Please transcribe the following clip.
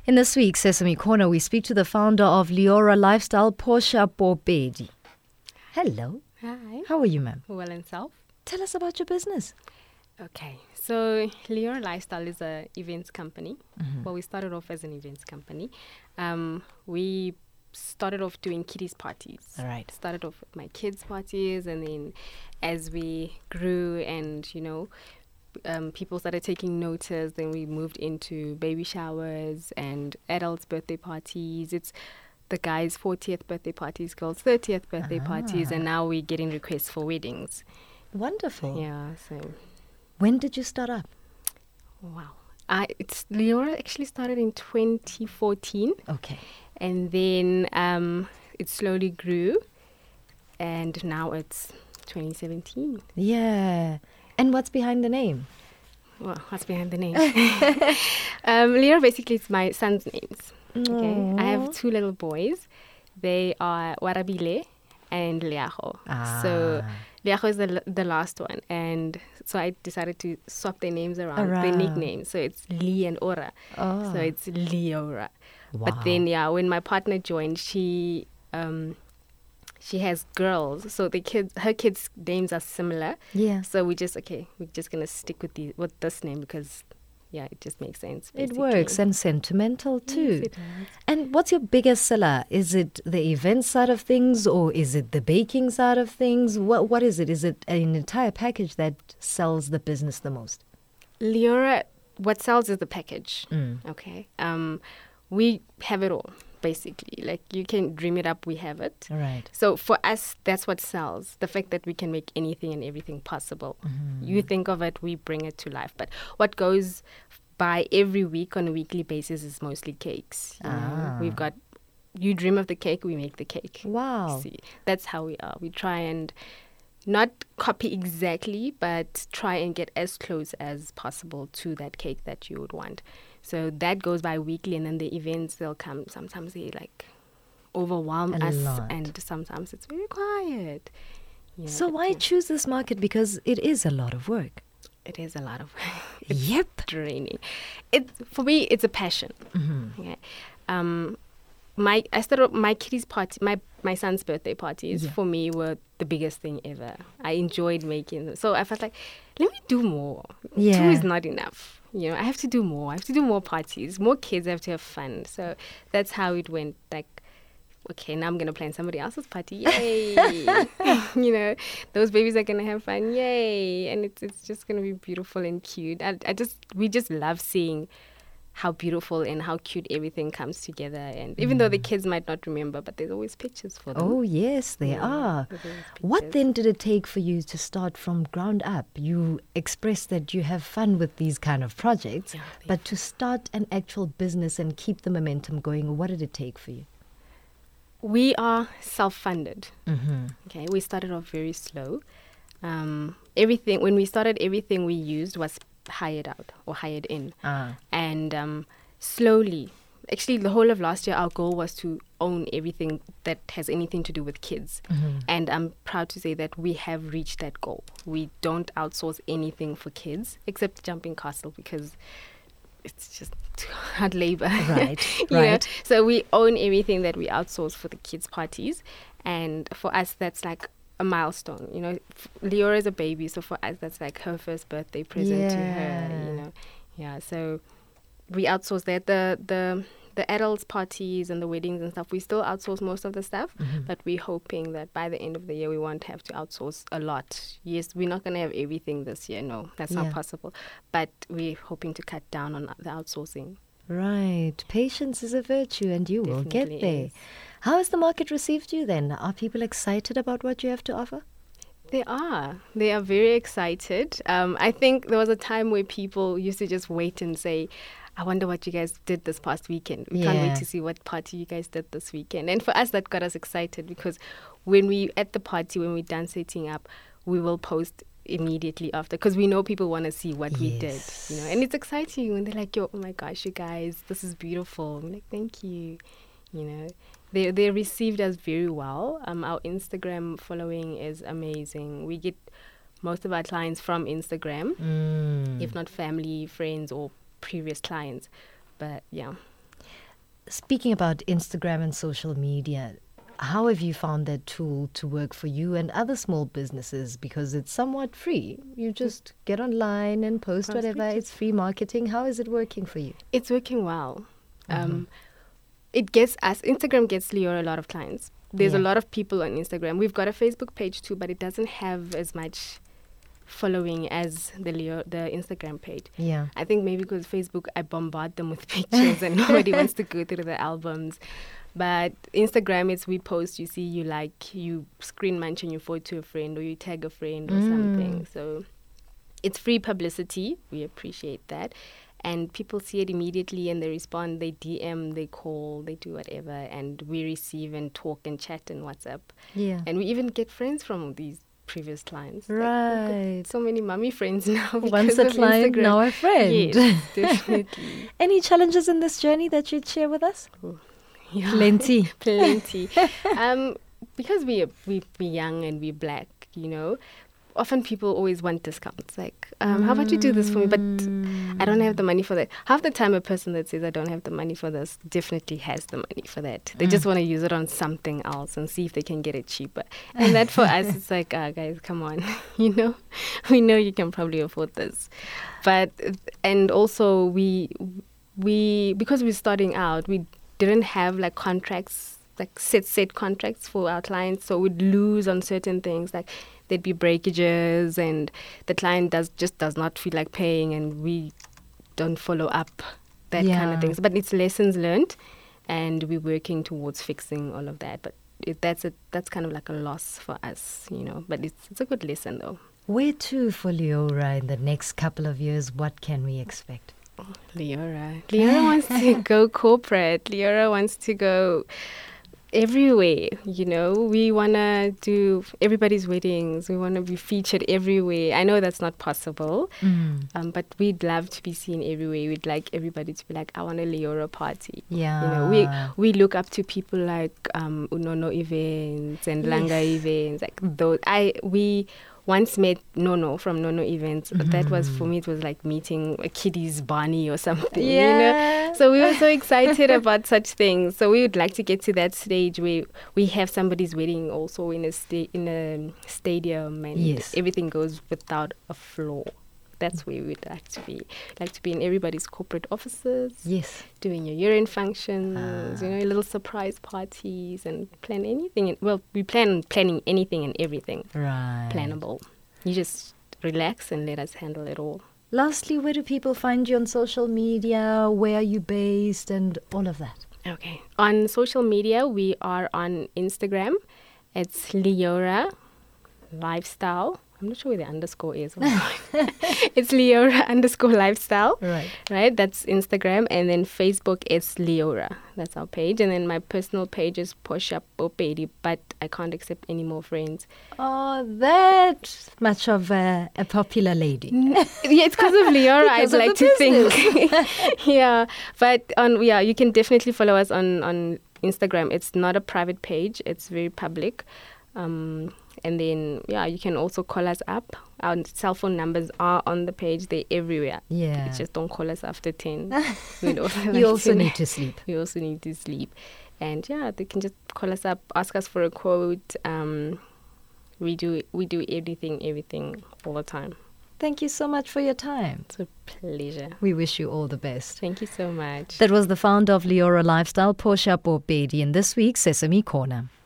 In this week's Sesame Corner, we speak to the founder of Leora Lifestyle, Portia Bobedi. Hello. Hi. How are you, ma'am? Well and self. Tell us about your business. Okay. So Leora Lifestyle is a events company. Well, we started off as an events company. We started off doing kiddies parties. All right. Started off with my kids' parties, and then as we grew and, people started taking notice, then we moved into baby showers and adults' birthday parties. It's the guys' 40th birthday parties, girls' 30th birthday parties, and now we're getting requests for weddings. Wonderful. Yeah, so When did you start up? wow. Leora actually started in 2014, Okay. and then it slowly grew, and now it's 2017. Yeah. And what's behind the name? Well, what's behind the name? Leora basically is my son's names. Okay, I have two little boys. They are Warabile and Leago. So Leago is the last one, and so I decided to swap their names around, their nicknames. So it's Lee and Ora. So it's Leora. Wow. But then, when my partner joined, she has girls, so her kids' names are similar. Yeah. So we're just gonna stick with this name because, it just makes sense. It Basically. works and sentimental too. Yes, it does. And what's your biggest seller? Is it the event side of things or is it the baking side of things? What is it? Is it an entire package that sells the business the most? Leora, what sells is the package. Mm. Okay. We have it all, basically. Like, you can dream it up, we have it. All right. So for us, that's what sells. The fact that we can make anything and everything possible. You think of it, we bring it to life. But what goes by every week on a weekly basis is mostly cakes. We've got, you dream of the cake, we make the cake. Wow. See, that's how we are. We try and not copy exactly, but try and get as close as possible to that cake that you would want. So that goes by weekly, and then the events, they'll come. Sometimes they overwhelm us, and sometimes it's very quiet. So why choose this market? Because it is a lot of work. It is a lot of Yep. draining. For me, it's a passion. Okay. I started my kiddies party, my son's birthday parties for me were the biggest thing ever. I enjoyed making them. So I felt like, let me do more. Yeah. 2 is not enough. I have to do more. I have to do more parties. More kids have to have fun. So that's how it went. Like, okay, now I'm going to plan somebody else's party. Yay. Those babies are going to have fun. Yay. And it's just going to be beautiful and cute. We just love seeing how beautiful and how cute everything comes together. And even though the kids might not remember, but there's always pictures for them. Oh, yes, there are. What then did it take for you to start from ground up? You expressed that you have fun with these kind of projects, but to start an actual business and keep the momentum going, what did it take for you? We are self-funded. Okay, we started off very slow. When we started, everything we used was hired out or hired in. And slowly, actually the whole of last year, our goal was to own everything that has anything to do with kids. And I'm proud to say that we have reached that goal. We don't outsource anything for kids except jumping castle because it's just too hard labor. Right. So we own everything that we outsource for the kids' parties. And for us, that's like a milestone. Leora is a baby, so for us that's like her first birthday present to her. So we outsource that. The adults parties and the weddings and stuff, we still outsource most of the stuff, but we're hoping that by the end of the year we won't have to outsource a lot. Yes, we're not going to have everything this year. No, that's not possible, but we're hoping to cut down on the outsourcing. Right. Patience is a virtue and you will get there. How has the market received you then? Are people excited about what you have to offer? They are. They are very excited. I think there was a time where people used to just wait and say, I wonder what you guys did this past weekend. We can't wait to see what party you guys did this weekend. And for us, that got us excited because when we're done setting up, we will post immediately after because we know people want to see what we did. And it's exciting when they're like, oh my gosh, you guys, this is beautiful. I'm like, thank you. They're received us very well. Our Instagram following is amazing. We get most of our clients from Instagram, if not family, friends, or previous clients. But yeah. Speaking about Instagram and social media, how have you found that tool to work for you and other small businesses? Because it's somewhat free. You just get online and post whatever. It's free marketing. How is it working for you? It's working well. Instagram gets Leora a lot of clients. There's a lot of people on Instagram. We've got a Facebook page too, but it doesn't have as much following as the Instagram page. Yeah. I think maybe because Facebook, I bombard them with pictures and nobody wants to go through the albums. But Instagram, it's we post, you see, you like, you screen mention, you forward to a friend, or you tag a friend or something. So it's free publicity. We appreciate that. And people see it immediately and they respond, they DM, they call, they do whatever. And we receive and talk and chat and WhatsApp. Yeah. And we even get friends from these previous clients. Right. Like, so many mummy friends now. Once a client, Instagram. now a friend. Yes, definitely. Any challenges in this journey that you'd share with us? Oh, yeah. Plenty. Because we're young and we're black, often people always want discounts. Like, how about you do this for me? But I don't have the money for that. Half the time, a person that says, I don't have the money for this, definitely has the money for that. They just want to use it on something else and see if they can get it cheaper. And that for us, it's like, guys, come on. We know you can probably afford this. And also we because we're starting out, we didn't have like contracts, like set contracts for our clients. So we'd lose on certain things, like there'd be breakages and the client does not feel like paying and we don't follow up, that kind of things. But it's lessons learned and we're working towards fixing all of that. But that's kind of like a loss for us, but it's a good lesson though. Where to for Leora in the next couple of years? What can we expect? Leora wants to go corporate. Leora wants to go everywhere. We want to do everybody's weddings. We want to be featured everywhere. I know that's not possible, but we'd love to be seen everywhere. We'd like everybody to be like, I want a Leora party. Yeah. We look up to people like Unono events and Langa events. Like those. We once met Nono from Nono events. That was, for me, it was like meeting a kiddies Barney or something, So we were so excited about such things. So we would like to get to that stage where we have somebody's wedding also in a stadium and everything goes without a flaw. That's where we'd like to be. Like to be in everybody's corporate offices. Yes. Doing your year-end functions, little surprise parties and plan anything. We plan on planning anything and everything. Right. Plannable. You just relax and let us handle it all. Lastly, where do people find you on social media? Where are you based and all of that? Okay. On social media, we are on Instagram. It's Leora Lifestyle. I'm not sure where the underscore is. It's Leora_lifestyle. Right. That's Instagram. And then Facebook is Leora. That's our page. And then my personal page is Portia Bopedi, but I can't accept any more friends. Oh, that much of a popular lady. It's because of Leora, I'd like to think. Yeah. But you can definitely follow us on Instagram. It's not a private page. It's very public. And then, you can also call us up. Our cell phone numbers are on the page. They're everywhere. Yeah. It's just don't call us after 10. You also need to sleep. We also need to sleep. And, they can just call us up, ask us for a quote. We do everything all the time. Thank you so much for your time. It's a pleasure. We wish you all the best. Thank you so much. That was the founder of Leora Lifestyle, Portia Bopedi, in this week's Sesame Corner.